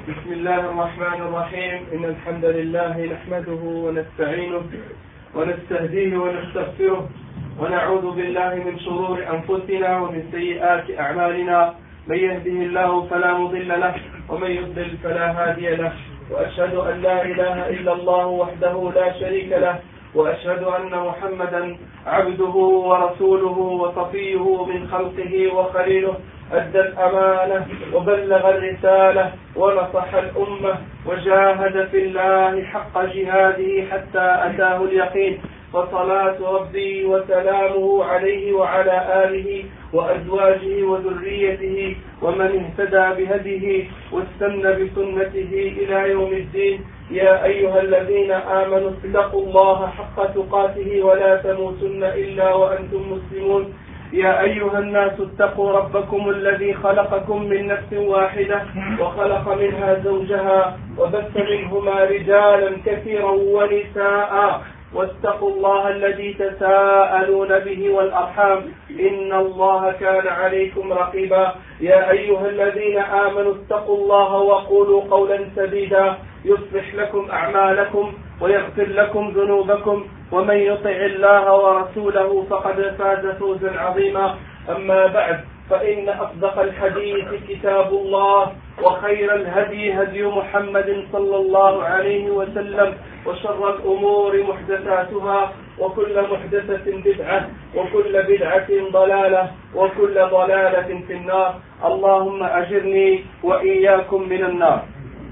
بسم الله الرحمن الرحيم إن الحمد لله نحمده ونستعينه ونستهديه ونستغفره ونعوذ بالله من شرور أنفسنا ومن سيئات أعمالنا من يهده الله فلا مضل له ومن يضلل فلا هادي له وأشهد أن لا إله إلا الله وحده لا شريك له وأشهد أن محمدا عبده ورسوله وصفيه من خلقه وخليله أدى الأمانة وبلغ الرسالة ونصح الأمة وجاهد في الله حق جهاده حتى أتاه اليقين وصلاة ربي وسلامه عليه وعلى آله وأزواجه وذريته ومن اهتدى بهديه واستنى بسنته إلى يوم الدين. يا أيها الذين آمنوا اتقوا الله حق تقاته ولا تموتن إلا وأنتم مسلمون. يا أيها الناس اتقوا ربكم الذي خلقكم من نفس واحدة وخلق منها زوجها وبث منهما رجالا كثيرا ونساء واتقوا الله الذي تساءلون به والأرحام إن الله كان عليكم رقيبا. يا أيها الذين آمنوا اتقوا الله وقولوا قولا سديدا يصلح لكم أعمالكم ويغفر لكم ذنوبكم ومن يطع الله ورسوله فقد فاز فوزا عظيما. أما بعد فإن أصدق الحديث كتاب الله وخير الهدي هدي محمد صلى الله عليه وسلم وشر الأمور محدثاتها وكل محدثة بدعة وكل بدعة ضلالة وكل ضلالة في النار. اللهم أجرني وإياكم من النار.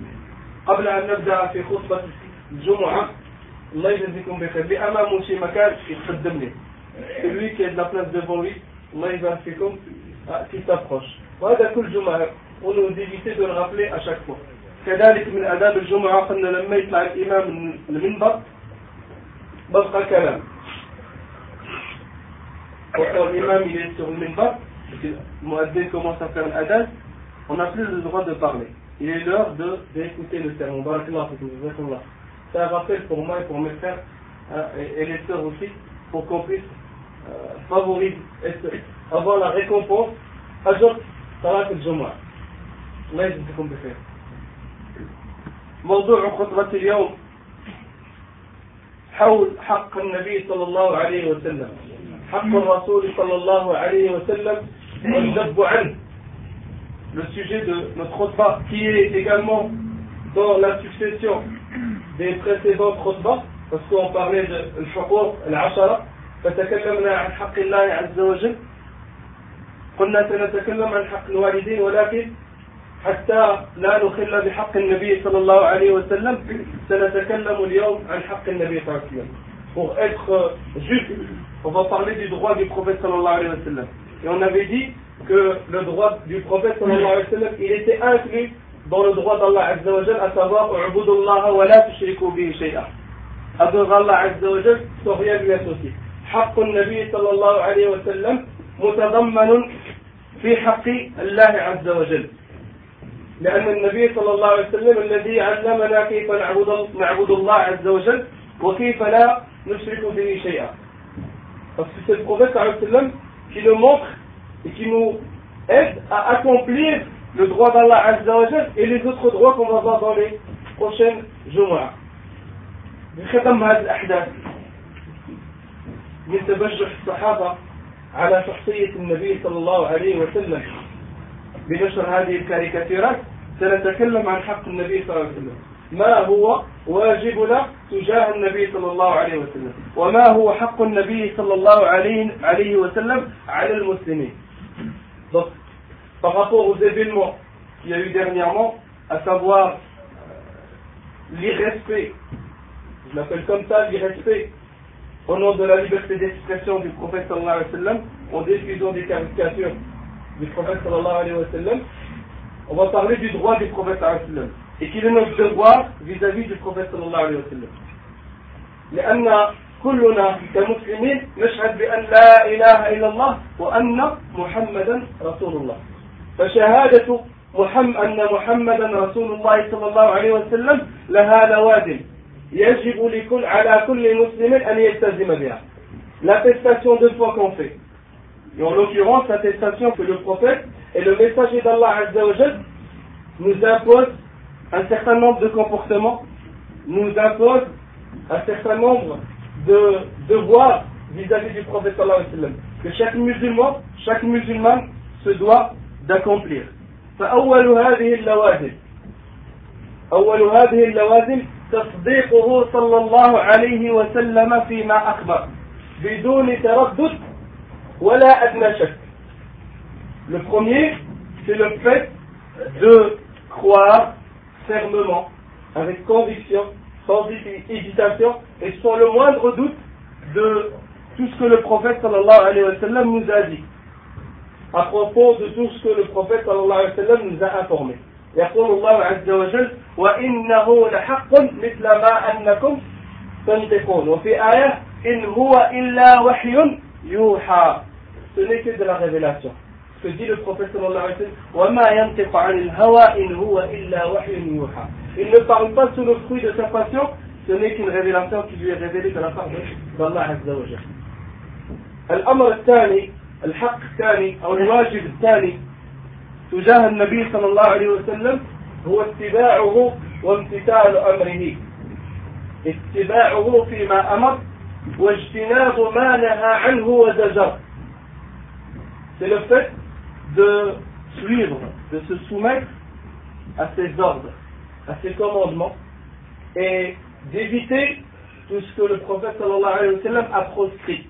قبل أن نبدأ في خطبة الجمعة الله يجزيكم بخير بأمام شي مكان يتقدم لي celui qui est de la place devant lui الله يبارككم qui s'approche. وهذا كل جمعة ونود éviter de le rappeler à chaque fois. كذلك من آداب الجمعة قلنا لما يطلع الإمام من المنبر بقى كلام. Quand l'imam il est sur le minbar, le muaddin commence à faire l'adhan, on n'a plus le droit de parler. Il est l'heure d'écouter le sermon. Barakallah fikum. C'est un rappel pour moi et pour mes frères et les sœurs aussi, pour qu'on puisse favoriser et avoir la récompense أجر صلاة الجمعة. الله يجزيكم بخير. موضوع خطبة اليوم حول حق النبي صلى الله عليه وسلم، حق الرسول صلى الله عليه وسلم والذب عنه. Le sujet de notre khutbah qui est également dans la succession des précédentes khutbahs, parce qu'on parlait de الحقوق العشرة فتكلمنا عن حق الله عز وجل. قلنا سنتكلم عن حق الوالدين ولكن حتى لا نخل بحق النبي صلى الله عليه وسلم سنتكلم اليوم عن حق النبي صلى الله عليه وسلم. Pour être juste, on va parler du droit du prophète sallallahu alayhi wa sallam. Et on avait dit que le droit du prophète sallallahu alayhi wa sallam, il était inclus dans le droit d'Allah azza wa jal, à savoir u'budullaha wa la tushriku bihi shay'a. Adorer Allah azza wa jal sans rien lui associer. حق النبي صلى الله عليه وسلم متضمن في حق الله عز وجل، لأن النبي صلى الله عليه وسلم الذي علمنا كيف نعبد الله عز وجل وكيف لا نشرك به شيئا. Parce que c'est le prophète صلى الله عليه وسلم qui nous montre et qui nous aide à accomplir le droit d'Allah Azza wa Jal et les autres droits qu'on va voir dans les prochaines Jumu'ah. بختم هذه الأحداث من تبجح الصحابة على شخصية النبي صلى الله عليه وسلم بنشر هذه الكاريكاتيرات سنتكلم عن حق النبي صلى الله عليه وسلم، ما هو واجبنا تجاه النبي صلى الله عليه وسلم وما هو حق النبي صلى الله عليه وسلم على المسلمين. Donc, par rapport aux événements qu'il y a eu dernièrement, à savoir l'irrespect, je l'appelle comme ça, l'irrespect au nom de la liberté d'expression du prophète sallallahu alayhi wa sallam, en diffusant des caricatures du prophète sallallahu alayhi wa sallam, on va parler du droit du prophète sallallahu alayhi wa sallam et qu'il est notre devoir vis-à-vis du prophète sallallahu alayhi wa sallam. لأن كلنا كمسلمين نشهد بأن لا إله إلا الله وأن محمدا رسول الله. فشهادة أن محمدا رسول الله صلى الله عليه وسلم لها لوازم يجب على كل مسلم أن يلتزم بها. L'attestation de foi qu'on fait, et en l'occurrence l'attestation que le prophète et le messager d'Allah Azza wa Jal nous impose un certain nombre de comportements, nous impose un certain nombre de devoirs vis-à-vis du prophète sallallahu alayhi wa sallam, que chaque musulman se doit d'accomplir. فأول هذه اللوازم تصديقه صلى الله عليه وسلم فيما أخبر بدون تردد ولا أدنى شك. Le premier, c'est le fait de croire fermement, avec conviction, sans hésitation et sans le moindre doute de tout ce que le prophète sallallahu alayhi wa sallam nous a dit, à propos de tout ce que le prophète sallallahu alayhi wa sallam nous a informé. يقول الله عز وجل وإنه لحق مثل ما أنكم تنطقون وفي آية إن هو إلا وحي يوحى. Ce n'est que de la révélation. Ce que dit le prophète sallallahu alayhi wa sallam وما ينطق عن الهوى إن هو إلا وحي يوحى. Il ne parle pas sous le fruit de sa passion, ce n'est qu'une révélation qui lui est révélée de la part d'Allah Azza wa Jalla. الأمر الثاني الحق الثاني أو الواجب الثاني تجاه النبي صلى الله عليه وسلم هو اتباعه وامتثال أمره. اتباعه فيما أمر واجتناب ما نهى عنه وزجر. C'est le fait de suivre, de se soumettre à ses ordres, à ses commandements et d'éviter tout ce que le prophète sallallahu alayhi wa sallam a proscrit,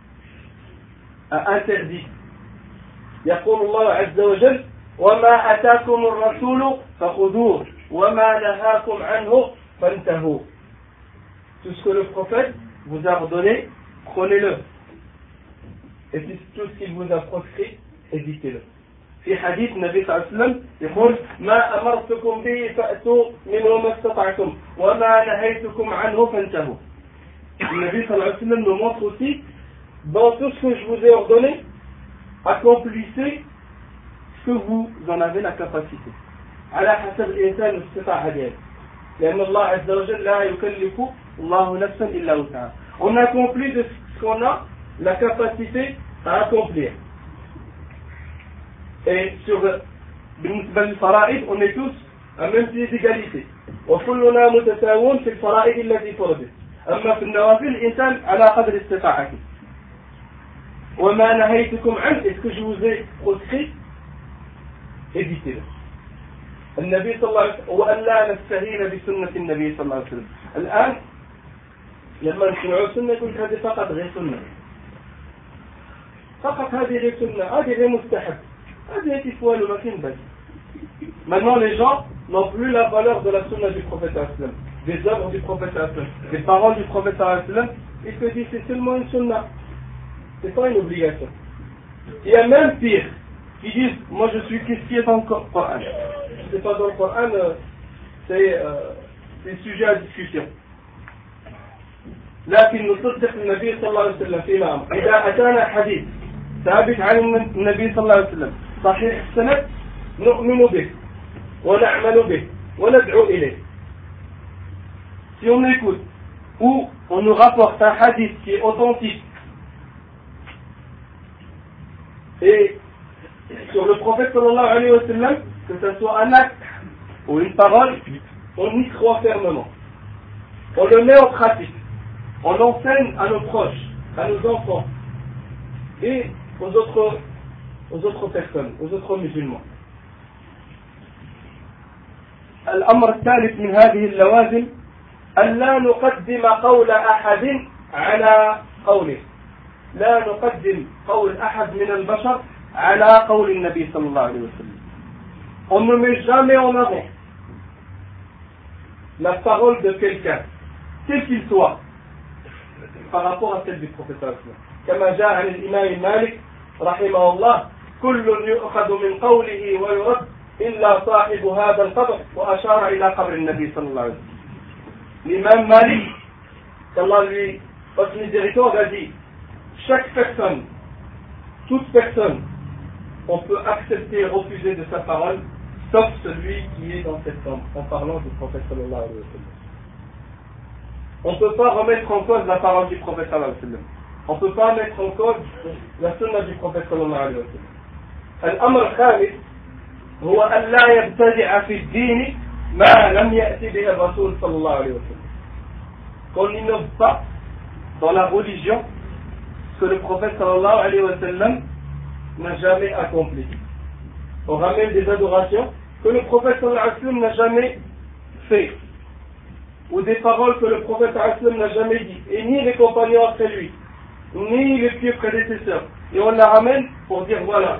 a interdit. يقول الله عز وجل وما أتاكم الرسول فخذوه وما نهاكم عنه فانتهوا. Tout ce que le prophète vous a ordonné, prenez-le. Et tout ce qu'il vous a proscrit, évitez-le. في حديث النبي صلى الله عليه وسلم يقول ما أمرتكم به فأتوا منه ما استطعتم وما نهيتكم عنه فانتهوا. النبي صلى الله عليه وسلم nous montre aussi dans tout ce que je vous ai ordonné, accomplissez ce que vous en avez la capacité. على حسب الإنسان استطاع ديالو. لأن الله عز وجل لا يكلف الله نفسا إلا وسعها. On accomplit de ce qu'on a la capacité à accomplir. Et sur بالنسبة للفرائض on est tous à même pied d'égalité. وكلنا متساوون في الفرائض التي فرضت. أما في النوافل الإنسان على قدر استطاعته. وما نهيتكم عنه, est-ce que je vous ai proscrit, évitez-le. النبي صلى الله عليه وسلم وألا نستهين بسنة النبي صلى الله عليه وسلم. الآن لما نسمعوا سنة يقول هذه فقط غير سنة, فقط هذه غير سنة, هذه غير مستحب, هذه تفوال وما كاين بس. Maintenant les gens n'ont plus la valeur de la sunna du prophète sallallahu alayhi wa sallam, des œuvres du prophète sallallahu alayhi wa sallam, des paroles du prophète sallallahu alayhi wa sallam. Ils se disent c'est seulement une sunna, c'est pas une obligation. Il y a même pire, qui disent moi je suis qu'est-ce qui est dans le Coran. C'est pas dans le Coran, c'est sujet à discussion. لكن نصدق النبي صلى الله عليه وسلم فيما أمر. إذا أتانا حديث ثابت عن النبي صلى الله عليه وسلم صحيح السند نؤمن به ونعمل به وندعو إليه. Si on écoute ou on nous rapporte un hadith qui est authentique et sur le prophète sallallahu alayhi wa sallam, que ce soit un acte ou une parole, on y croit fermement. On le met en pratique. On l'enseigne à nos proches, à nos enfants et aux autres personnes, aux autres musulmans. الأمر الثالث من هذه اللوازم ألا نقدم قول أحد على قوله. لا نقدم قول أحد من البشر على قول النبي صلى الله عليه وسلم. On ne met jamais en avant la parole de quelqu'un, quel qu'il soit, par rapport à celle du prophète sallallahu alayhi wa sallam. كما جاء عن الإمام مالك رحمه الله كل يؤخذ من قوله ويرد إلا صاحب هذا القبر وأشار إلى قبر النبي صلى الله عليه وسلم. L'imam Malik, qu'Allah lui fasse miséricorde, a dit chaque personne, toute personne, on peut accepter et refuser de sa parole, sauf celui qui est dans cette tombe, en parlant du prophète sallallahu alayhi wa sallam. On ne peut pas remettre en cause la parole du prophète sallallahu alayhi wa sallam. On ne peut pas mettre en cause la sunna du prophète sallallahu alayhi wa sallam. الأمر الخامس هو أن لا يبتدع في الدين ما لم يأتي به الرسول صلى الله عليه وسلم. Qu'on n'innove pas dans la religion que le prophète sallallahu alayhi wa sallam n'a jamais accompli. On ramène des adorations que le prophète sallallahu alayhi wa sallam n'a jamais fait, ou des paroles que le prophète sallallahu alayhi wa sallam n'a jamais dit, et ni les compagnons après lui, ni les pieux prédécesseurs. Et on la ramène pour dire voilà,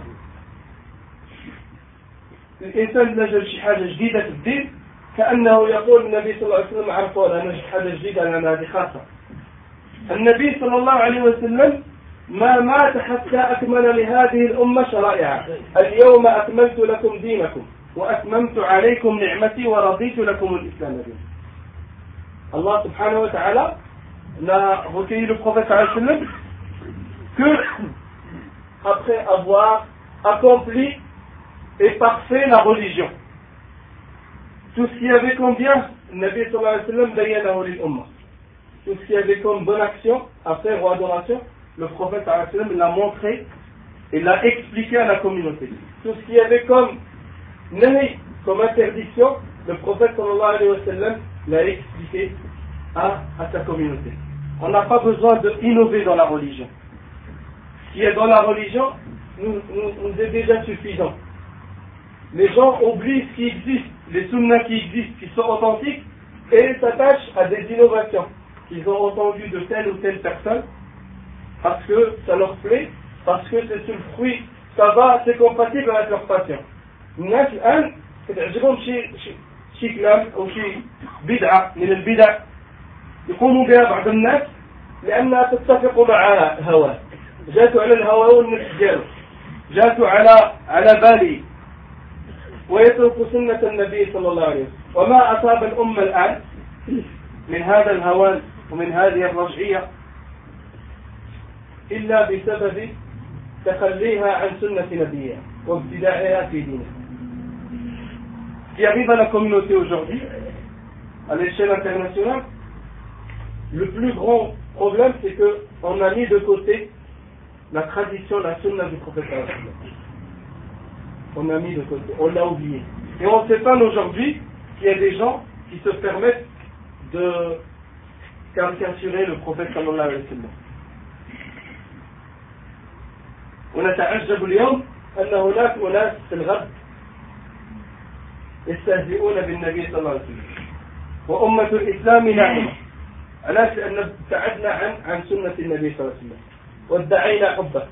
الإنسان نجد شي حاجة جديدة في الدين كأنه يقول النبي صلى الله عليه وسلم عرفوا أنا نجد حاجة جديدة لأن هذه خاصة. النبي صلى الله عليه وسلم ما مات حتى أكمل لهذه الأمة شرائعها. اليوم أكملت لكم دينكم وأتممت عليكم نعمتي ورضيت لكم الإسلام دينا. Allah subhanahu wa ta'ala n'a recueilli le prophète sallallahu alayhi wa sallam que après avoir accompli et parfait la religion. Tout ce qu'il y avait comme bien, le Nabi sallallahu alayhi wa sallam bayyanahu lil ummah. Tout ce qu'il y avait comme bonne action à faire ou adoration, le prophète sallallahu alayhi wa sallam l'a montré et l'a expliqué à la communauté. Tout ce qu'il y avait comme nahi, comme interdiction, le prophète sallallahu alayhi wa sallam l'a expliqué à sa communauté. On n'a pas besoin d'innover dans la religion. Ce qui est dans la religion nous est déjà suffisant. Les gens oublient ce qui existe, les sunnas qui existent, qui sont authentiques, et s'attachent à des innovations qu'ils ont entendues de telle ou telle personne, parce que ça leur plaît, parce que c'est le fruit, c'est compatible avec leur passion. الناس الآن تعجبهم شيء كلام أو شيء بدعة من البدع يقوموا بها بعض الناس لأنها تتفق مع هواه. جاتوا على الهوى والنفس ديالو، جاتوا على بالي، ويترك سنة النبي صلى الله عليه وسلم. وما أصاب الأمة الآن من هذا الهوان ومن هذه الرجعية إلا بسبب تخليها عن سنة نبيها وابتداعها في دينها. Ce qui arrive à la communauté aujourd'hui, à l'échelle internationale, le plus grand problème, c'est qu'on a mis de côté la tradition, la sunna du prophète. On a mis de côté, on l'a oublié. Et on s'étonne aujourd'hui qu'il y a des gens qui se permettent de caricaturer le prophète sallallahu alayhi wa sallam. ونتعجب اليوم أن هناك أناس في الغرب يستهزئون بالنبي صلى الله عليه وسلم وأمة الإسلام ناعمة. علاش؟ لأن ابتعدنا عن سنة النبي صلى الله عليه وسلم وادعينا حبه.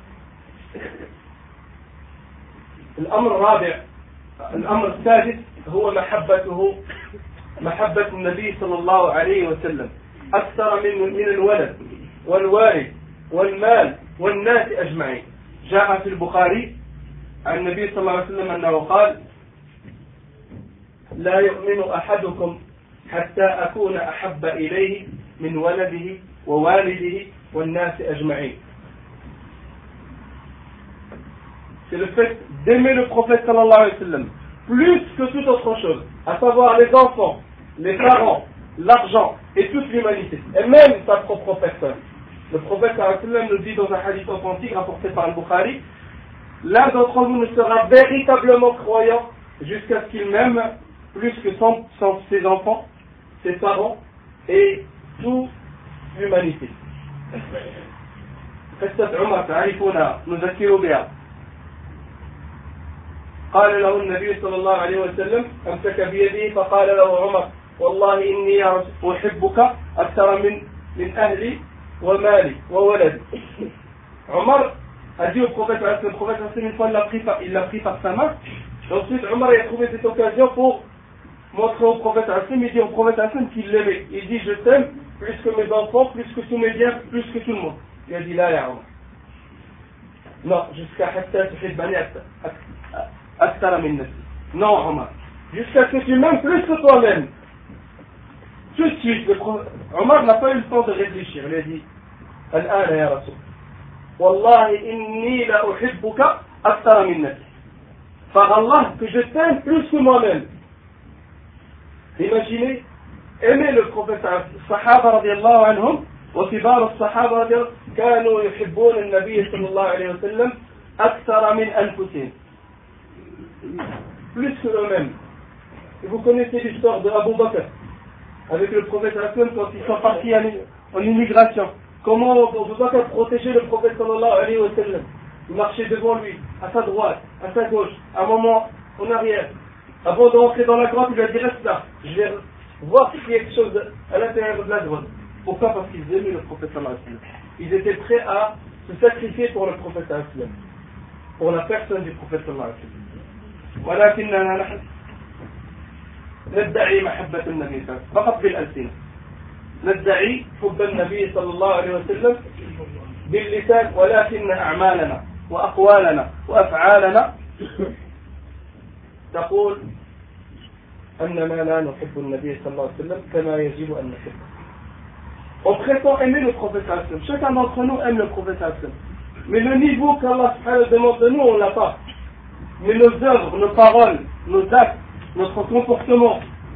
الأمر الرابع، الأمر السادس هو محبة النبي صلى الله عليه وسلم أكثر من الولد والوالد والمال والناس أجمعين. جاء في البخاري عن النبي صلى الله عليه وسلم أنه قال: لا يؤمن أحدكم حتى أكون أحب إليه من ولده ووالده والناس أجمعين. C'est le fait d'aimer le prophète sallallahu alayhi wa sallam plus que toute autre chose, à savoir les enfants, les parents, l'argent et toute l'humanité, et même sa propre personne. Le prophète sallallahu alayhi wa sallam nous dit dans un hadith authentique rapporté par le Bukhari: l'un d'entre vous ne sera véritablement croyant jusqu'à ce qu'il m'aime plus que ses enfants, ses parents et toute l'humanité. قصة عمر تعرفونها نذكر بها. قال له النبي صلى الله عليه وسلم، أمسك بيده فقال له عمر: والله إني أحبك أكثر من أهلي ومالي وولدي. Omar a dit au prophète, une fois il l'a pris par sa main. Ensuite Omar a trouvé cette occasion pour montrer au prophète, il dit au prophète qu'il l'aimait. Il dit: je t'aime plus que mes enfants, plus que tous mes biens, plus que tout le monde. Il a dit: là, ya Omar, non, jusqu'à hatta tuhibbani akthara min nafsi. Non Omar, jusqu'à ce que tu m'aimes plus que toi-même. Tout de suite, Omar n'a pas eu le temps de réfléchir. Il a dit: الآن يا رسول والله إني لا أحبك أكثر من نفسي. Par Allah, que je t'aime plus que moi-même. Imaginez, aimer le prophète. الصحابة رضي الله عنهم وكبار الصحابة رضي الله كانوا يحبون النبي صلى الله عليه وسلم أكثر من أنفسهم. Plus que eux-mêmes. Et vous connaissez l'histoire de Abu Bakr avec le prophète quand ils sont partis en immigration. Comment Abu Bakr protégeait le prophète sallallahu alayhi wa sallam. Il marchait devant lui, à sa droite, à sa gauche, à un moment en arrière. Avant d'entrer dans la grotte, il lui a dit reste là, je vais voir s'il y a quelque chose à l'intérieur de la grotte. Pourquoi? Parce qu'ils aimaient le prophète sallallahu alayhi wa sallam. Ils étaient prêts à se sacrifier pour le prophète sallallahu alayhi wa sallam, pour la personne du prophète sallallahu alayhi wa sallam. ولكننا نحن ندعي محبة النبي صلى الله عليه وسلم فقط بالألسنة. ندعي حب النبي صلى الله عليه وسلم باللسان، ولكن أعمالنا وأقوالنا وأفعالنا تقول أننا لا نحب النبي صلى الله عليه وسلم كما يجب أن نحبه. On prétend aimer le prophète sallallahu alayhi wa sallam. Chacun d'entre nous aime le prophète sallallahu alayhi wa sallam. Mais le niveau qu'Allah subhanahu wa ta'ala demande de nous, on l'a pas. Mais nos œuvres, nos paroles, nos actes, notre comportement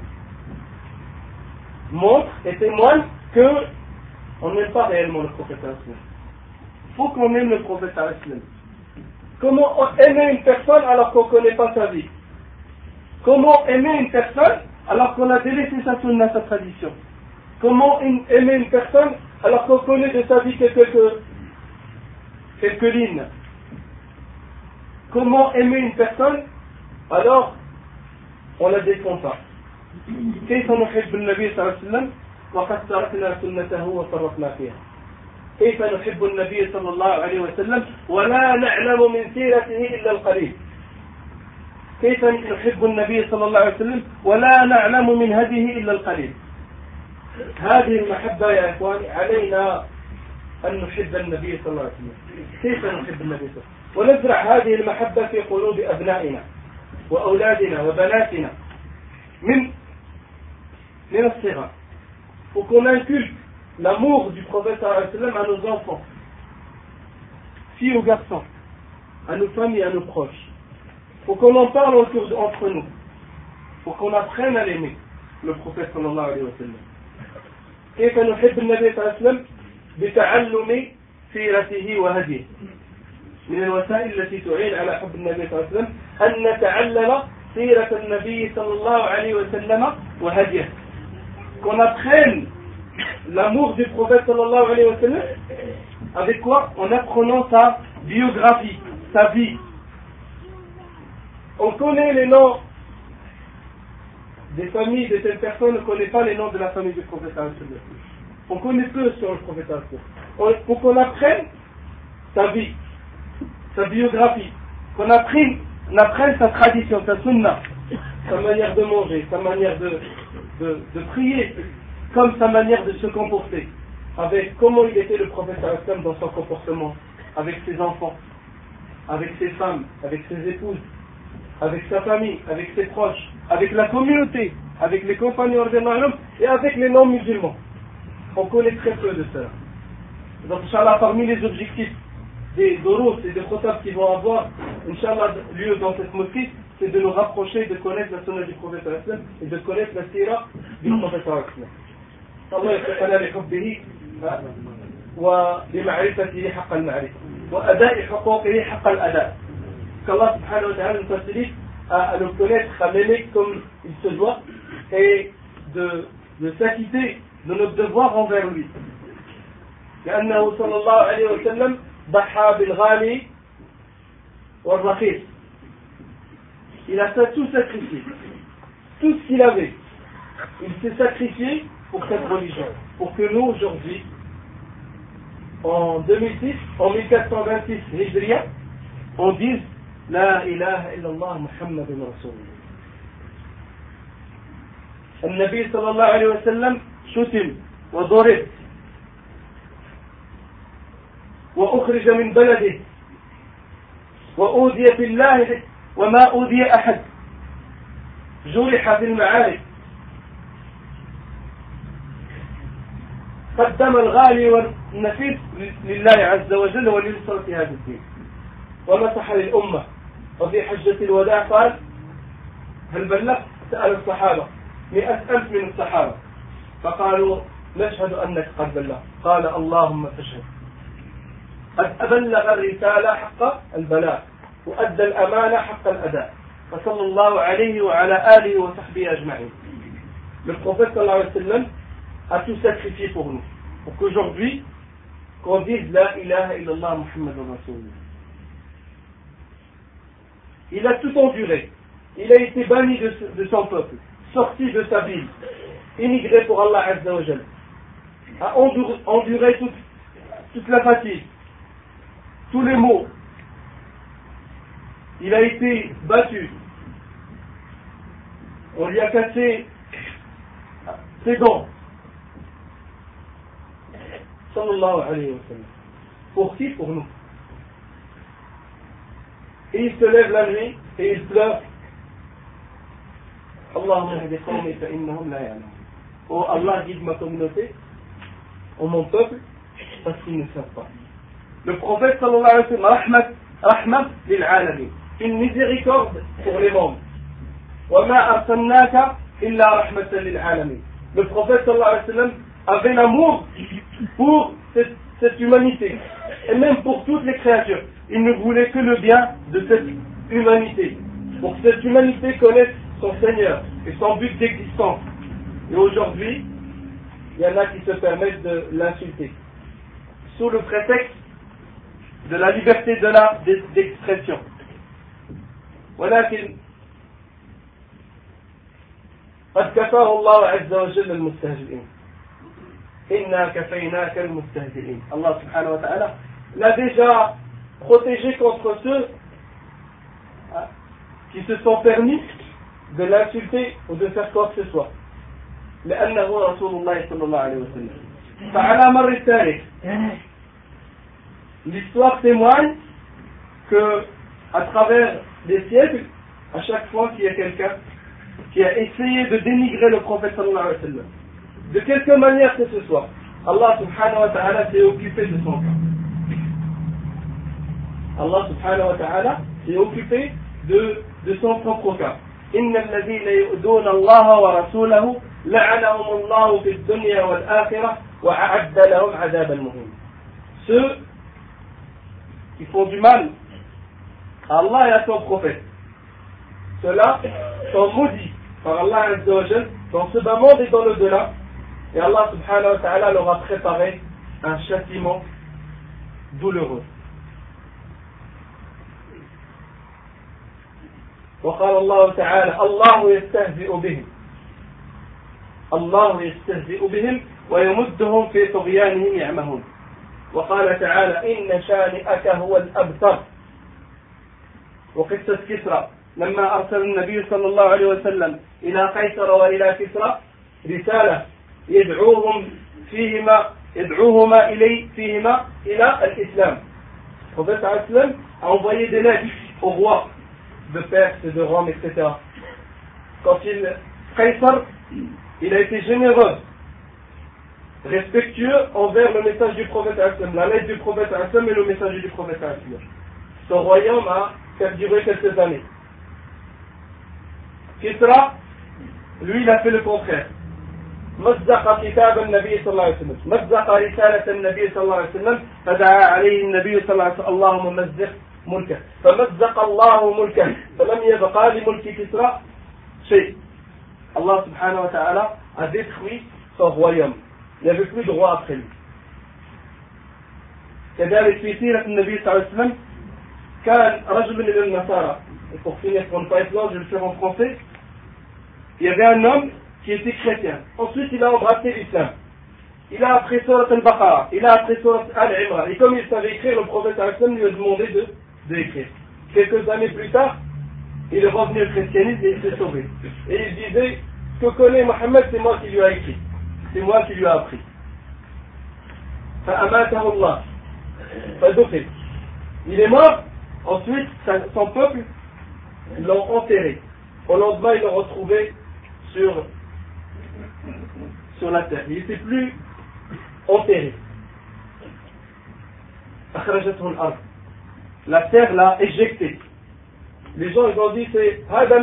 montrent et témoignent que on n'aime pas réellement le prophète sallallahu alayhi wa sallam. Il faut qu'on aime le prophète sallallahu alayhi wa sallam. Comment aimer une personne alors qu'on ne connaît pas sa vie? Comment aimer une personne alors qu'on a délaissé sa sunna, sa tradition? Comment aimer une personne alors qu'on connaît de sa vie quelques lignes? Comment aimer une personne alors on la défend pas? كيف نحب النبي صلى الله عليه وسلم وقد تركنا سنته وفرطنا فيها؟ كيف نحب النبي صلى الله عليه وسلم ولا نعلم من سيرته إلا القليل؟ كيف نحب النبي صلى الله عليه وسلم ولا نعلم من هديه إلا القليل؟ هذه المحبة يا إخواني علينا أن نحب النبي صلى الله عليه وسلم. كيف نحب النبي صلى الله عليه وسلم؟ ونزرع هذه المحبة في قلوب أبنائنا وأولادنا وبناتنا من الصغر. Pour qu'on inculque l'amour du prophète sallallahu alayhi wa sallam à nos enfants, filles ou garçons, à nos familles, à nos proches. Pour qu'on en parle entre nous, pour qu'on apprenne à l'aimer, le prophète sallallahu alayhi wa sallam. كيف نحب النبي صلى الله عليه وسلم؟ بتعلم سيرته وهديه. من الوسائل التي تعين على حب النبي صلى الله عليه وسلم أن نتعلم سيرة النبي صلى الله عليه وسلم وهديه. Qu'on apprenne l'amour du prophète sallallahu alayhi wa sallam. Avec quoi? En apprenant sa biographie, sa vie. On connaît les noms des familles de telles personnes, on ne connaît pas les noms de la famille du prophète sallallahu alayhi wa sallam. On connaît peu sur le prophète sallallahu alayhi wa sallam. Pour qu'on apprenne sa vie, sa biographie, qu'on apprenne sa tradition, sa sunna, sa manière de manger, sa manière de prier, comme sa manière de se comporter, avec comment il était le prophète sallallahu alayhi wa sallam dans son comportement, avec ses enfants, avec ses femmes, avec ses épouses, avec sa famille, avec ses proches, avec la communauté, avec les compagnons et avec les non-musulmans. On connaît très peu de cela. Donc, Inch'Allah, parmi les objectifs des doros et des khotab qui vont avoir, Inch'Allah, lieu dans cette mosquée, c'est de nous rapprocher, de connaître la sunna du prophète et de connaître la sira du prophète. Allah يرزقنا لحبه ولمعرفته حق المعرفة وأداء حقوقه حق الأداء. Qu'Allah subhanahu wa ta'ala nous facilite à le connaître, à l'aimer comme il se doit et de s'acquitter de notre devoir envers lui. لأنه صلى الله عليه وسلم ضحى بالغالي والرخيص. Il a tout sacrifié, tout ce qu'il avait. Il s'est sacrifié pour cette religion, pour que nous aujourd'hui, en 2006, en 1426 Hijriya, on dise لا إله إلا الله محمد رسول الله. النبي صلى الله عليه وسلم شتم وضرب وأخرج من بلده وأوذي في الله وما أوذي أحد، جرح في المعارك، قدم الغالي والنفيس لله عز وجل ولنصرة هذا الدين، ومسح للأمة. وفي حجة الوداع قال هل بلغت؟ سأل الصحابة 100,000 من الصحابة فقالوا نشهد أنك قد بلغت. قال اللهم فاشهد. قد أبلغ الرسالة حق البلاغ وأدى الأمانة حق الأداء فصلى الله عليه وعلى آله وصحبه أجمعين. Le prophète sallallahu alayhi wa sallam a tout sacrifié pour nous, pour qu'aujourd'hui qu'on dise la ilaha illallah Muhammadur Rasulullah. Il a tout enduré, il a été banni de son peuple, sorti de sa ville, immigré pour Allah Azza wa Jal, a enduré toute la fatigue, tous les maux. Il a été battu, on lui a cassé ses dents. Sallallahu alayhi wa sallam. Pour qui? Pour nous. Et il se lève la nuit et il pleure. Allahumma hadi qawmi fa innahum la ya'lamun. Oh Allah, guide ma communauté, oh mon peuple, parce qu'ils ne savent pas. Le prophète sallallahu alayhi wa sallam, rahmat lil alamin, une miséricorde pour les mondes. Wa ma arsalnaka illa rahmatan lil alamin. Le prophète sallallahu alayhi wa sallam avait l'amour pour cette humanité et même pour toutes les créatures. Il ne voulait que le bien de cette humanité, pour que cette humanité connaisse son Seigneur et son but d'existence. Et aujourd'hui, il y en a qui se permettent de l'insulter sous le prétexte de la liberté d'expression. ولكن قد كفاه الله عز وجل المستهزئين. إنا كفيناك المستهزئين. Allah subhanahu wa ta'ala l'a déjà protégé contre ceux qui se sont permis de l'insulter ou de faire quoi que ce soit. لأنه رسول الله صلى الله عليه وسلم. فعلى مر التاريخ l'histoire témoigne que à travers les siècles, à chaque fois qu'il y a quelqu'un qui a essayé de dénigrer le prophète sallallahu alayhi wa sallam, de quelque manière que ce soit, Allah subhanahu wa ta'ala s'est occupé de son cas. Allah subhanahu wa ta'ala s'est occupé de son propre cas. إن الذين يؤذون الله ورسوله لعنهم الله في الدنيا والآخرة وأعد لهم عذابا مهينا. Ceux qui font du mal à Allah et à son prophète, ceux-là sont maudits par Allah Azza wa Jal dans ce bas monde et dans l'au-delà, et Allah subhanahu wa ta'ala leur a préparé un châtiment douloureux. وقال الله تعالى الله يستهزئ بهم الله يستهزئ بهم ويمدهم في طغيانهم يعمهون. وقال تعالى إن شانئك هو الأبتر. وقصة كسرى لما أرسل النبي صلى الله عليه وسلم إلى قيصر وإلى كسرى رسالة يدعوهما إلى الإسلام. Le prophète a envoyé des lettres au roi de Perse et de Rome, etc. Quand Qaysar, il a été généreux, respectueux envers le message du prophète, la lettre du prophète et le message du prophète. Son royaume a duré quelques années. Kisra, lui, il a fait le contraire. مزق كتاب النبي صلى الله عليه وسلم مزق رسالة النبي صلى الله عليه وسلم فدعا عليه النبي صلى الله عليه وسلم اللهم مزق ملكه فمزق الله ملكه فلم يبقى لملك كسرى شيء. Allah subhanahu wa ta'ala a détruit son royaume. Il n'y avait plus de roi après lui. كذلك في سيرة النبي صلى الله عليه وسلم كان رجل من النصارى. Et pour finir, pour ne pas être long, je vais le faire en français. Il y avait un homme qui était chrétien. Ensuite, il a embrassé l'islam. Il a appris Surat al-Baqarah, il a appris Surat al-Imran. Et comme il savait écrire, le prophète lui a demandé de écrire. Quelques années plus tard, il est revenu au christianisme et il s'est sauvé. Et il disait, ce que connaît Mohammed, c'est moi qui lui a écrit. C'est moi qui lui a appris. فأماته الله فدفن. Il est mort. Ensuite, son peuple l'ont enterré. Au lendemain, ils l'ont retrouvé sur la terre. Il n'était plus enterré. La terre l'a éjecté. Les gens ils ont dit c'est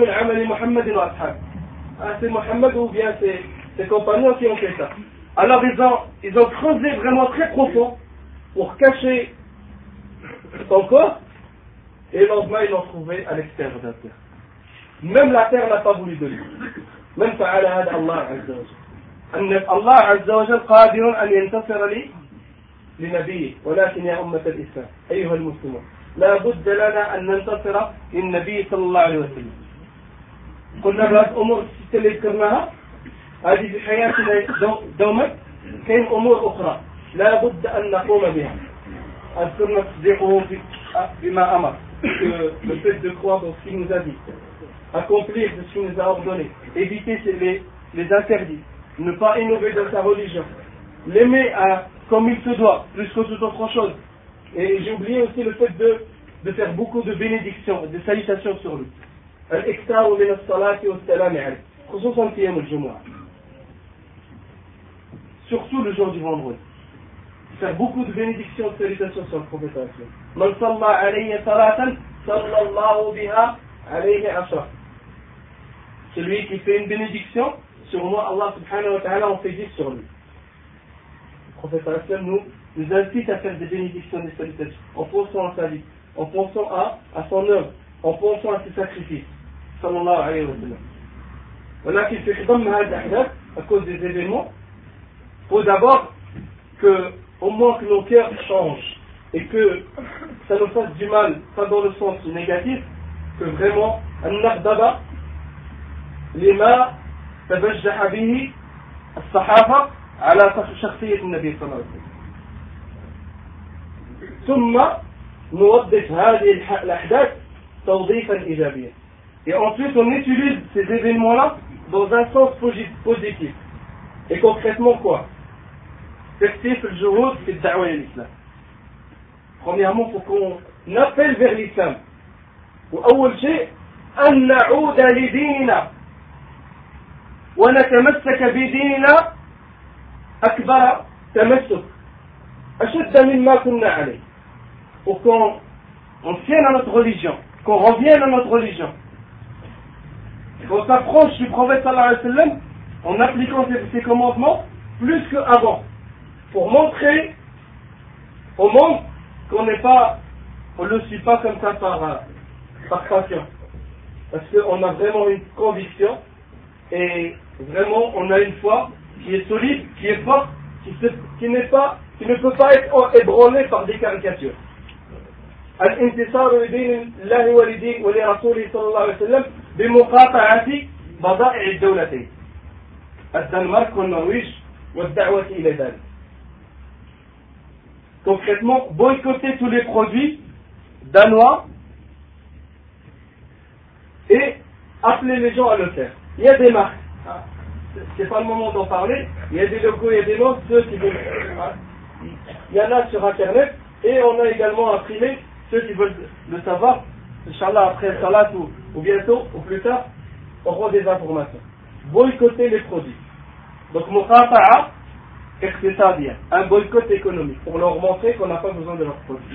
c'est Mohammed ou bien c'est ses compagnons qui ont fait ça. Alors ils ont creusé vraiment très profond pour cacher son corps et le lendemain ils l'ont trouvé à l'extérieur de la terre. Même la terre n'a pas voulu de lui. من فعل هذا الله عز وجل. أن الله عز وجل قادر أن ينتصر لنبيه، ولكن يا أمة الإسلام أيها المسلمون لا بد لنا أن ننتصر للنبي صلى الله عليه وسلم. قلنا بهذه الأمور اللي ذكرناها هذه في حياتنا دوما. كاين أمور أخرى لا بد أن نقوم بها. أذكرنا تصديقه بما أمر، le fait de croire dans ce qu'il nous a dit, accomplir ce qu'il nous a ordonné, éviter les interdits, ne pas innover dans sa religion, l'aimer comme il se doit, plus que toute autre chose. Et j'ai oublié aussi le fait de faire beaucoup de bénédictions, de salutations sur lui. Al-Iktar min as-salati wa as-salam alayhi, خصوصا في يوم الجمعة, surtout le jour du vendredi. Faire beaucoup de bénédictions et de salutations sur le prophète. Man salla alayhi salatan sallallahu biha alayhi ashra. Celui qui fait une bénédiction sur moi, Allah subhanahu wa ta'ala en fait 10 sur lui. Le prophète nous incite à faire des bénédictions et des salutations en pensant à sa vie, en pensant à son œuvre, en pensant à ses sacrifices. Sallallahu alayhi wa sallam. Voilà qu'il fait à cause des événements. Il faut d'abord au moins que nos cœurs changent et que ça nous fasse du mal, pas dans le sens négatif, que vraiment النقدبة لما تبجح به الصحافة على شخصية النبي صلى الله عليه وسلم. ثم نوضح هذه الأحداث توظيفا إيجابيا. Et ensuite on utilise ces événements-là dans un sens positif. Et concrètement quoi? تكثيف الجهود في الدعوة إلى الإسلام. Premièrement, il faut qu'on appelle vers l'islam. وأول شيء أن نعود لديننا ونتمسك بديننا أكبر تمسك أشد مما كنا عليه. Pour qu'on tienne à notre religion, qu'on revienne à notre religion, qu'on s'approche du prophète sallallahu alayhi wa sallam en appliquant ses commandements plus qu'avant, pour montrer au monde qu'on on ne le suit pas comme ça par passion, parce qu'on a vraiment une conviction et vraiment on a une foi qui est solide, qui est forte, qui ne peut pas être ébranlée par des caricatures. الانتصار لدين الله ولرسوله صلى الله عليه وسلم بمقاطعة بضائع الدولتين الدنمارك والنرويج والدعوة إلى ذلك. Concrètement, boycotter tous les produits danois et appeler les gens à le faire. Il y a des marques, c'est pas le moment d'en parler, il y a des logos, il y a des noms, ceux qui veulent, il y en a sur internet, et on a également imprimé, ceux qui veulent le savoir, Inch'Allah après le salat ou bientôt, ou plus tard, auront des informations. Boycotter les produits. Donc, muqata'a iqtisadiyya, un boycott économique, pour leur montrer qu'on n'a pas besoin de leurs produits.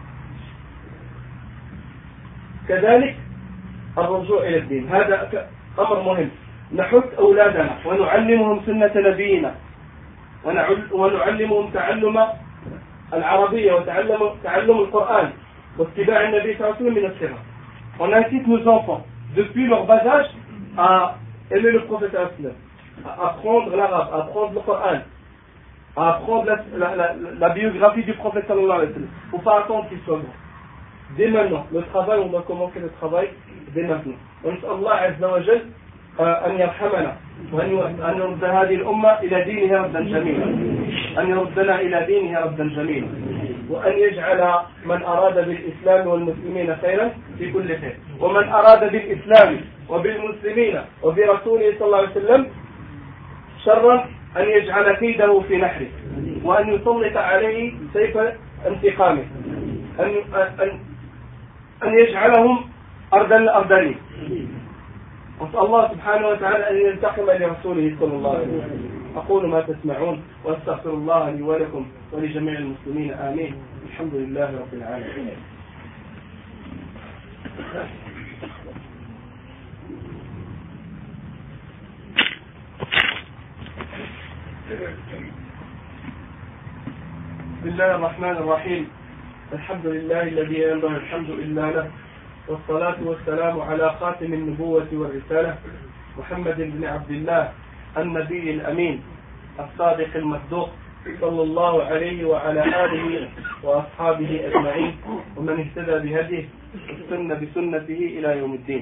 كذلك الرجوع إلى الدين، هذا أمر مهم. نحث أولادنا ونعلمهم سنة نبينا ونعلمهم تعلم العربية وتعلم القرآن واتباع النبي صلى الله عليه وسلم من الصغر. On incite nos enfants depuis leur bas âge à aimer le prophète sallallahu alayhi wa sallam, à apprendre l'arabe, à apprendre le Coran, à apprendre la biographie du prophète sallallahu alayhi wa sallam. Il ne faut pas attendre qu'il soit grand. Dès maintenant, le travail, on doit commencer le travail dès maintenant. ونسأل الله عز وجل أن يرحمنا وأن يرد هذه الأمة إلى دينها ردا جميلا، أن يردنا إلى دينها ردا جميلا، وأن يجعل من أراد بالإسلام والمسلمين خيرا في كل خير، ومن أراد بالإسلام وبالمسلمين وبرسوله صلى الله عليه وسلم شرا أن يجعل كيده في نحره وأن يسلط عليه سيف انتقامه، أن يجعلهم أرذلين. واسأل الله سبحانه وتعالى أن ينتقم لرسوله صلى الله عليه وسلم. أقول ما تسمعون وأستغفر الله لي ولكم ولجميع المسلمين آمين. الحمد لله رب العالمين. بسم الله الرحمن الرحيم. الحمد لله الذي ينبغي الحمد إلا له، والصلاة والسلام على خاتم النبوة والرسالة محمد بن عبد الله النبي الأمين الصادق المصدوق صلى الله عليه وعلى آله وأصحابه أجمعين ومن اهتدى بهديه واستنى بسنته إلى يوم الدين.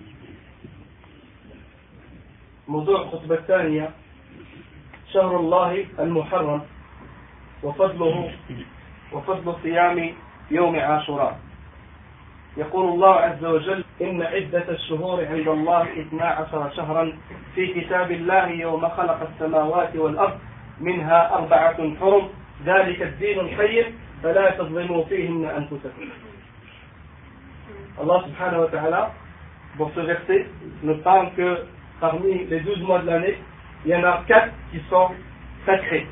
موضوع الخطبة الثانية شهر الله المحرم وفضل صيام يوم عاشوراء. يقول الله عز وجل: إن عدة الشهور عند الله 12 شهرا في كتاب الله يوم خلق السماوات والأرض منها 4 حرم ذلك الدين القيم فلا تظلموا فيهن أنفسكم. Allah subhanahu wa ta'ala, dans ce verset, nous parle que parmi les 12 mois de l'année, il y en a 4 qui sont sacrés.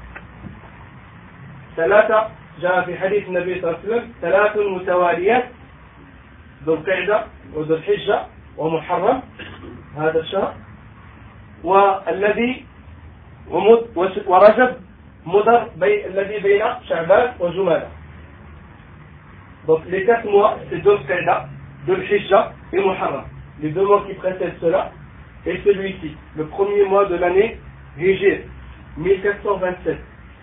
ثلاثة جاء في حديث النبي صلى الله عليه وسلم 3 متواليات ذو القعدة وذو الحجة ومحرم هذا الشهر والذي ورجب مضر الذي بين شعبان وجمادى. Donc les 4 mois c'est Dhul Qa'da, Dhul Hijja et Muharram. Les 2 mois qui précèdent cela et celui-ci, le premier mois de l'année Hijr 1427.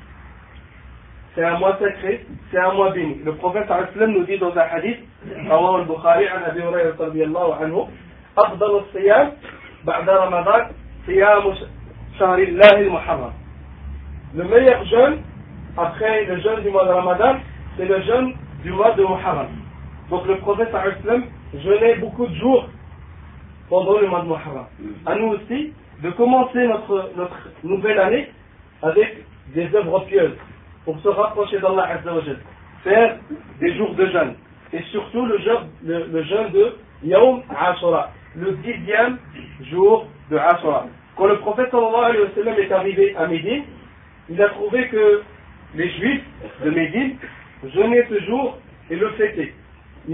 C'est un mois sacré, c'est un mois béni. Le prophète sallam nous dit dans un hadith, رواه البخاري عن أبي هريرة رضي الله عنه: أفضل الصيام بعد رمضان صيام شهر الله المحرم. Le meilleur jeûne après le jeûne du mois de Ramadan, c'est le jeûne du mois de Muharram. Donc le prophète sallam jeûnait beaucoup de jours pendant le mois de Muharram. À nous aussi de commencer notre nouvelle année avec des œuvres pieuses pour se rapprocher d'Allah Azza wa Jal, faire des jours de jeûne et surtout le jeûne de Yawm Ashura, le 10e jour de Ashura. Quand le prophète sallallahu alayhi wa sallam est arrivé à Médine, il a trouvé que les juifs de Médine jeûnaient ce jour et le fêtaient. Il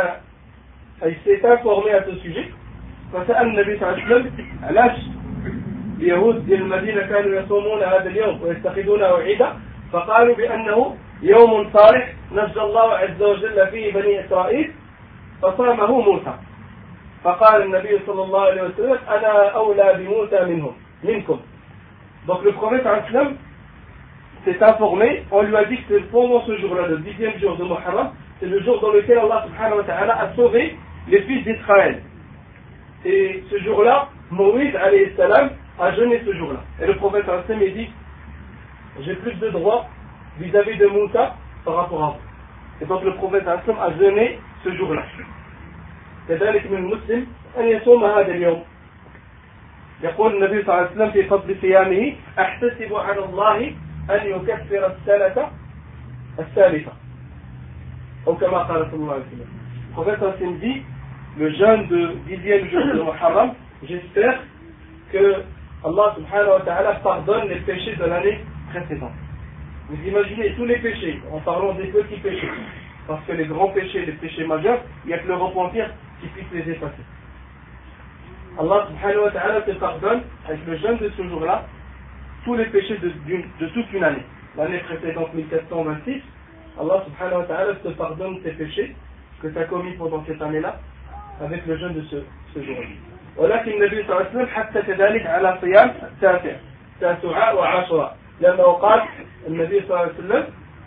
s'est informé à ce sujet. فسأل النبي صلى الله عليه وسلم: علاش اليهود ديال المدينة كانوا يصومون هذا اليوم ويتخذونه عيدا؟ فقالوا بأنه يوم صالح نجى الله عز وجل فيه بني إسرائيل فصامه موسى. فقال النبي صلى الله عليه وسلم: أنا أولى بموسى منكم. Donc le prophète sallam s'est informé, on lui a dit que pendant ce jour-là, le 10e jour de Muharram, c'est le jour dans lequel Allah subhanahu wa ta'ala a sauvé les fils d'Israël. Et ce jour-là, Moïse alayhi salam a jeûné ce jour-là. Et le prophète sallam dit: j'ai plus de droits vis-à-vis de Moussa par rapport à vous. Et donc le prophète sallam a jeûné ce jour-là. كذلك من المسلم أن يصوم هذا اليوم. يقول النبي صلى الله عليه وسلم في فضل صيامه: أحتسب على الله أن يكفر السنة الثالثة. أو كما قال صلى الله عليه وسلم. Le prophète sallam dit: le jeûne de 10e jour de Muharram, j'espère que Allah subhanahu wa ta'ala pardonne les péchés de l'année précédente. Vous imaginez tous les péchés, en parlant des petits péchés, parce que les grands péchés, les péchés majeurs, il n'y a que le repentir qui puisse les effacer. Allah subhanahu wa ta'ala te pardonne avec le jeûne de ce jour-là tous les péchés de toute une année. L'année précédente 1426, Allah subhanahu wa ta'ala te pardonne tes péchés que tu as commis pendant cette année-là avec le jeûne de ce jour-là. ولكن النبي صلى الله عليه وسلم حتى كذلك على صيام تاسوعاء وعاشوراء، لأنه قال النبي صلى الله عليه وسلم: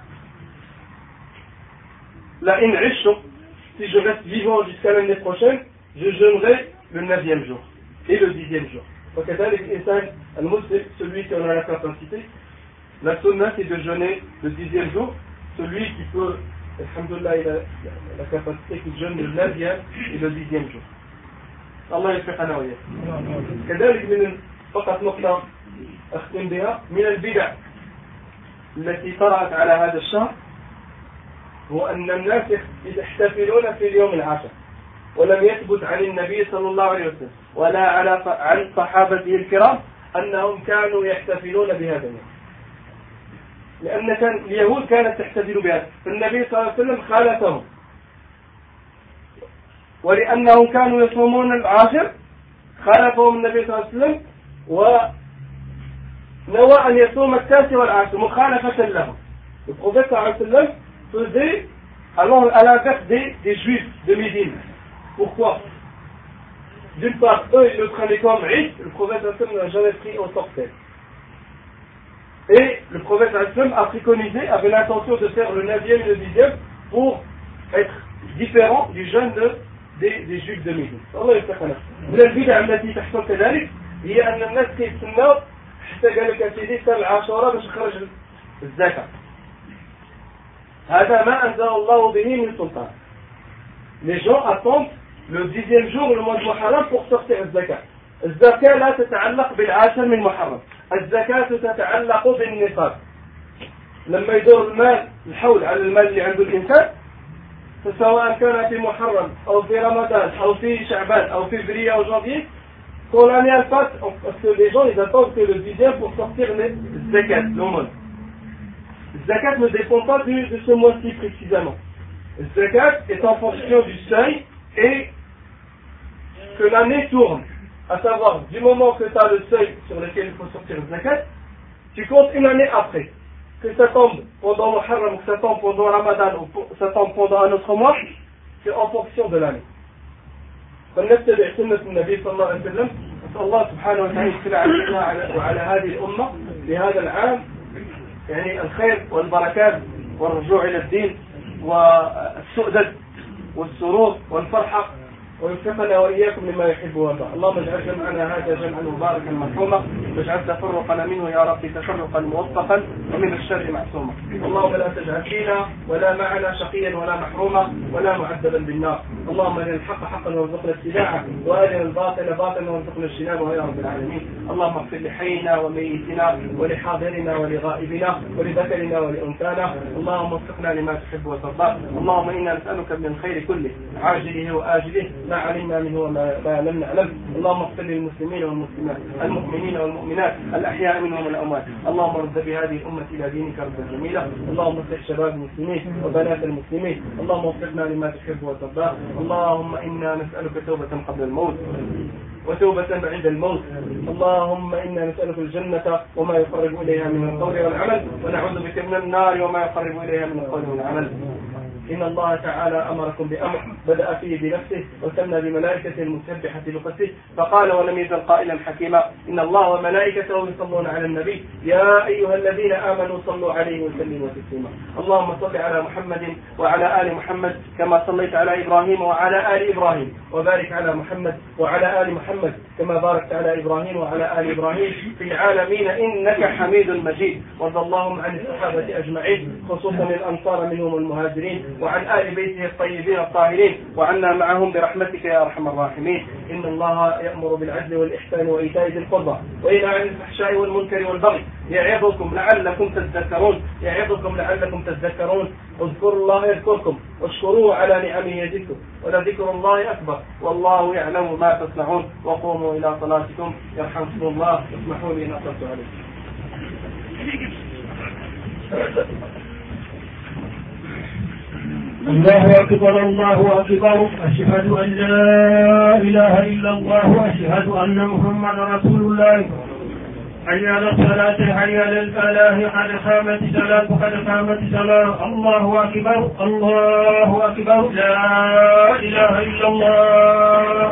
لئن عشت, si je reste vivant jusqu'à l'année prochaine, je jeûnerai le 9e jour et le 10e jour. وكذلك الإنسان المسلم, celui qui en a la capacité, la sunna c'est de jeûner le 10e jour. Celui qui peut, alhamdoulilah, il a la capacité qu'il jeûne le 9e et le 10e jour. الله يوفقنا وإياك. كذلك من فقط نقطة أختم بها من البدع التي طرأت على هذا الشهر هو أن الناس يحتفلون في اليوم العاشر، ولم يثبت عن النبي صلى الله عليه وسلم ولا عن صحابته الكرام أنهم كانوا يحتفلون بهذا اليوم، لأن اليهود كانت تحتفل بهذا، فالنبي صلى الله عليه وسلم خالفهم، ولأنهم كانوا يصومون العاشر خالفهم النبي صلى الله عليه وسلم ونوى أن يصوم التاسع والعاشر مخالفة لهم. Le prophète صلى الله عليه وسلم faisait alors à l'inverse des juifs de Médine Pourquoi? D'une part, eux, ils le prenaient comme Eid, le prophète n'a jamais pris autant que tel. Et le prophète a préconisé, avait l'intention de faire le 9e et le 10e pour être différent du jeûne des juifs de Médine. الله يفتحنا. من البدع التي تحصل كذلك هي أن الناس كيتسنوا حتى قال لك سيدي سنة العاشوراء باش يخرج الزكاة. هذا ما أنزل الله به من سلطان. Les gens attendent le 10e jour, le mois de Muharram, pour sortir الزكاة. الزكاة لا تتعلق بالعاشر من محرم. الزكاة تتعلق بالنصاب. لما يدور المال الحول على المال اللي عنده الإنسان، سواء كان في محرم أو في رمضان أو في شعبان أو في février أو janvier, quand l'année elle passe, parce que les gens ils attendent que le 10e pour sortir les zakat, l'aumône. Le zakat ne dépend pas de ce mois-ci précisément. Le zakat est en fonction du seuil et que l'année tourne. À savoir, du moment que tu as le seuil sur lequel il faut sortir le zakat, tu comptes une année après. Que ça tombe pendant Muharram, que ça tombe pendant Ramadan ou que ça tombe pendant un autre mois, c'est en fonction de l'année. فلنتبع سنة النبي صلى الله عليه وسلم. نسأل الله سبحانه وتعالى يطلع علينا وعلى هذه الأمة لهذا العام يعني الخير والبركات والرجوع إلى الدين والسؤدد والسرور والفرحة ويوفقنا وإياكم لما يحب ويرضى. اللهم اجعل جمعنا هذا جمعا مباركا مرحوما واجعل تفرقنا منه يا رب تفرقا موفقا ومن الشر معصوما. اللهم لا تجعل فينا ولا معنا شقيا ولا محروما ولا معذبا بالنار. اللهم ارنا الحق حقا وارزقنا اتباعه وارنا الباطل باطلا وارزقنا اجتنابه يا رب العالمين. اللهم اغفر لحينا وميتنا ولحاضرنا ولغائبنا ولذكرنا ولانثانا. اللهم وفقنا لما تحب وترضى. اللهم انا نسالك من الخير كله عاجله واجله ما علمنا منه وما لم نعلم. اللهم اغفر للمسلمين والمسلمات المؤمنين والمؤمنات الأحياء منهم والأموات. اللهم رد بهذه الأمة إلى دينك ردا جميلا. اللهم اصلح شباب المسلمين وبنات المسلمين. اللهم وفقنا لما تحب وترضى. اللهم إنا نسألك توبة قبل الموت وتوبة عند الموت. اللهم إنا نسألك الجنة وما يقرب إليها من القول والعمل ونعوذ بك من النار وما يقرب إليها من القول والعمل. إن الله تعالى أمركم بأمر بدأ فيه بنفسه وثنى بملائكته المسبحة بقدسه فقال ولم يزل قائلا حكيما إن الله وملائكته يصلون على النبي يا أيها الذين آمنوا صلوا عليه وسلموا تسليما. اللهم صل على محمد وعلى آل محمد كما صليت على إبراهيم وعلى آل إبراهيم وبارك على محمد وعلى آل محمد كما باركت على إبراهيم وعلى آل إبراهيم في العالمين إنك حميد مجيد. وارض اللهم عن الصحابة أجمعين خصوصا الأنصار منهم المهاجرين وعن آل بيته الطيبين الطاهرين وعنا معهم برحمتك يا أرحم الراحمين. إن الله يأمر بالعدل والإحسان وإيتاء ذي القربى وينهى عن الفحشاء والمنكر والبغي يعظكم لعلكم تذكرون اذكروا الله يذكركم واشكروه على نعمه يزدكم ولذكر الله أكبر والله يعلم ما تصنعون. وقوموا إلى صلاتكم يرحمكم الله. اسمحوا لي أن أطلت عليكم. الله أكبر الله أكبر. أشهد أن لا إله إلا الله وأشهد أن محمد رسول الله. حي على الصلاة حي على الفلاح قد قامت الصلاة. الله أكبر الله أكبر. لا إله إلا الله.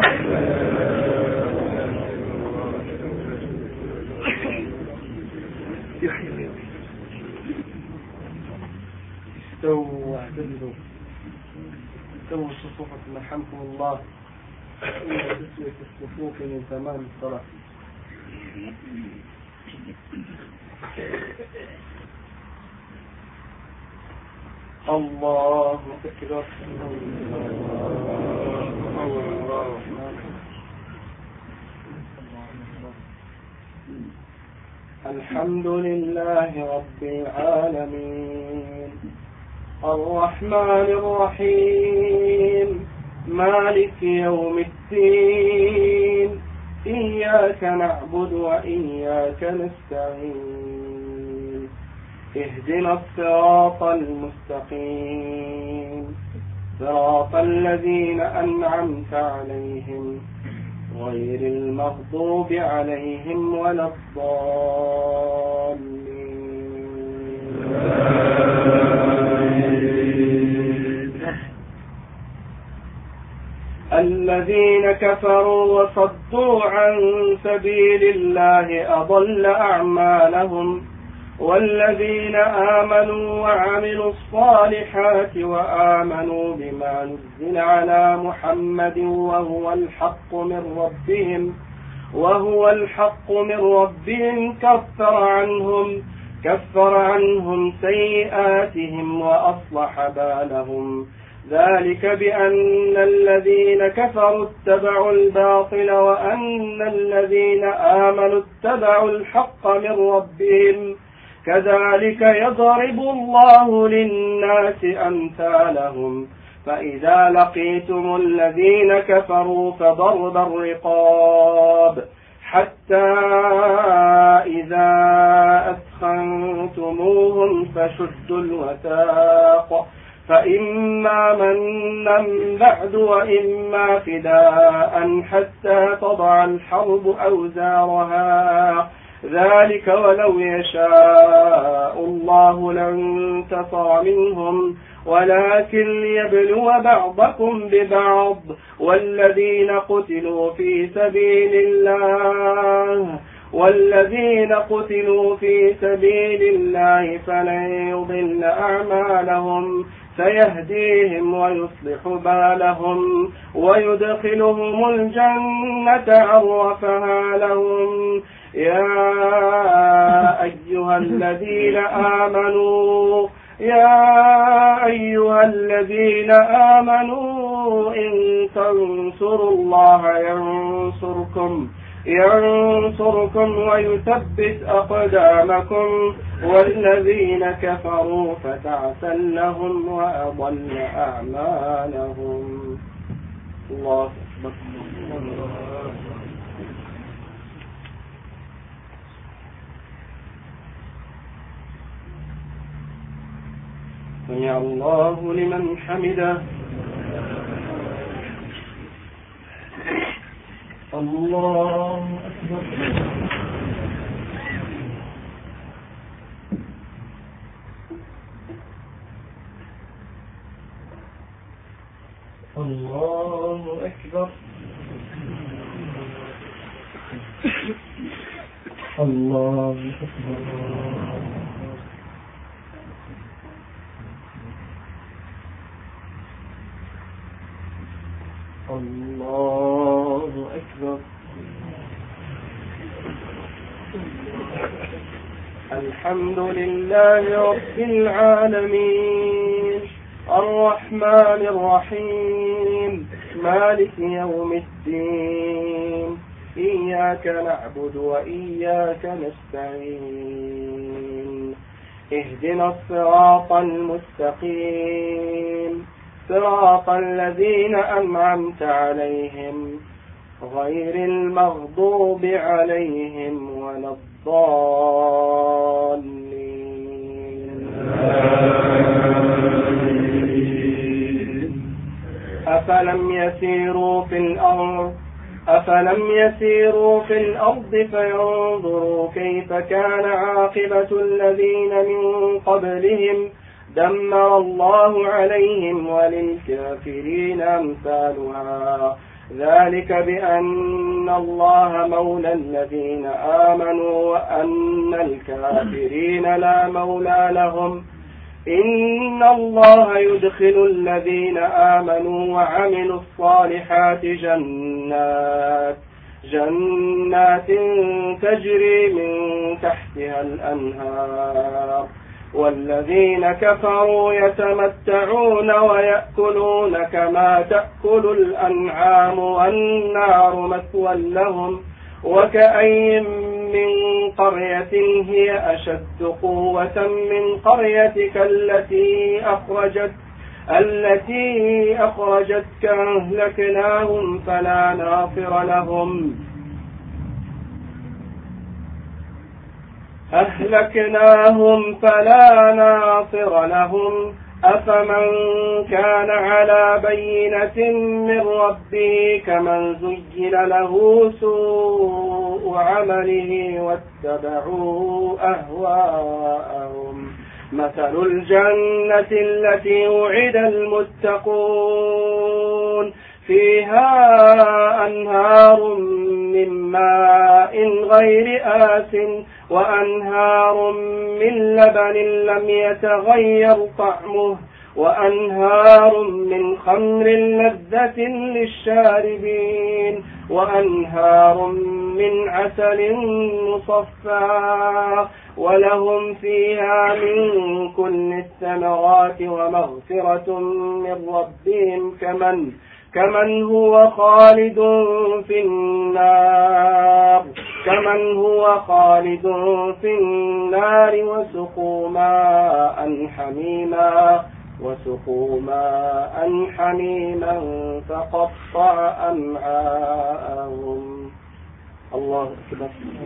استووا واعتدلوا استووا صفوفكم يرحمكم الله. إن تسوية الصفوف من تمام الصلاة. الله أكبر. الحمد لله رب العالمين الرحمن الرحيم مالك يوم الدين إياك نعبد وإياك نستعين اهدنا الصراط المستقيم صراط الذين أنعمت عليهم غير المغضوب عليهم ولا الضالين. الذين كفروا وصدوا عن سبيل الله أضل أعمالهم والذين آمنوا وعملوا الصالحات وآمنوا بما نزل على محمد وهو الحق من ربهم كفر عنهم سيئاتهم وأصلح بالهم ذلك بأن الذين كفروا اتبعوا الباطل وأن الذين آمنوا اتبعوا الحق من ربهم كذلك يضرب الله للناس أمثالهم فإذا لقيتم الذين كفروا فضرب الرقاب حتى إذا أثخنتموهم فشدوا الوثاق فإما منا بعد وإما فداء حتى تضع الحرب أوزارها ذلك ولو يشاء الله لانتصر منهم ولكن ليبلو بعضكم ببعض والذين قتلوا في سبيل الله فلن يضل أعمالهم سيهديهم ويصلح بالهم ويدخلهم الجنة عرفها لهم يا أيها الذين آمنوا إن تنصروا الله ينصركم ويثبت أقدامكم والذين كفروا فتعسا لهم وأضل أعمالهم. الله أكبر. سمع الله لمن حمده. الله أكبر. الله أكبر. الله أكبر. الله أكبر. الحمد لله رب العالمين الرحمن الرحيم مالك يوم الدين إياك نعبد وإياك نستعين اهدنا الصراط المستقيم صراط الذين أنعمت عليهم غير المغضوب عليهم ولا الضالين. أفلم يسيروا في الأرض فينظروا كيف كان عاقبة الذين من قبلهم دمر الله عليهم وللكافرين أمثالها ذلك بأن الله مولى الذين آمنوا وأن الكافرين لا مولى لهم إن الله يدخل الذين آمنوا وعملوا الصالحات جنات تجري من تحتها الأنهار والذين كفروا يتمتعون ويأكلون كما تأكل الأنعام والنار مثوى لهم وكأي من قرية هي أشد قوة من قريتك التي أخرجتك أهلكناهم فلا ناصر لهم أفمن كان على بينة من ربه كمن زين له سوء عمله واتبعوا أهواءهم مثل الجنة التي وعد المتقون فيها أنهار من ماء غير آسٍ وأنهار من لبن لم يتغير طعمه وأنهار من خمر لذة للشاربين وأنهار من عسل مصفى ولهم فيها من كل الثمرات ومغفرة من ربهم كمن هو خالد في النار وسقوا ماء حميما فقطع أمعاءهم. الله أكبر.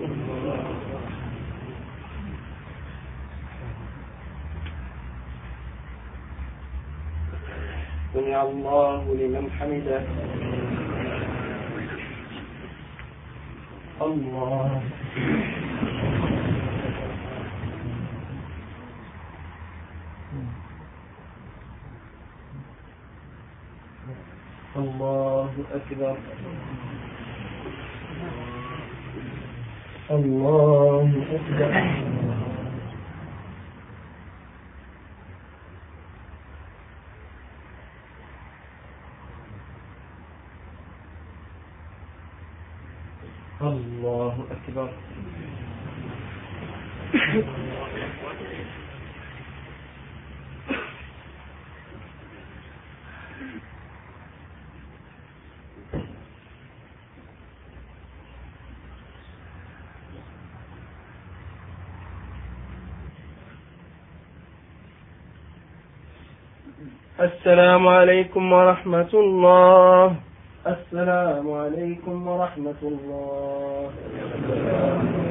سمع الله لمن حمده. الله الله أكبر. الله أكبر. الله أكبر. السلام عليكم ورحمة الله. السلام عليكم ورحمة الله.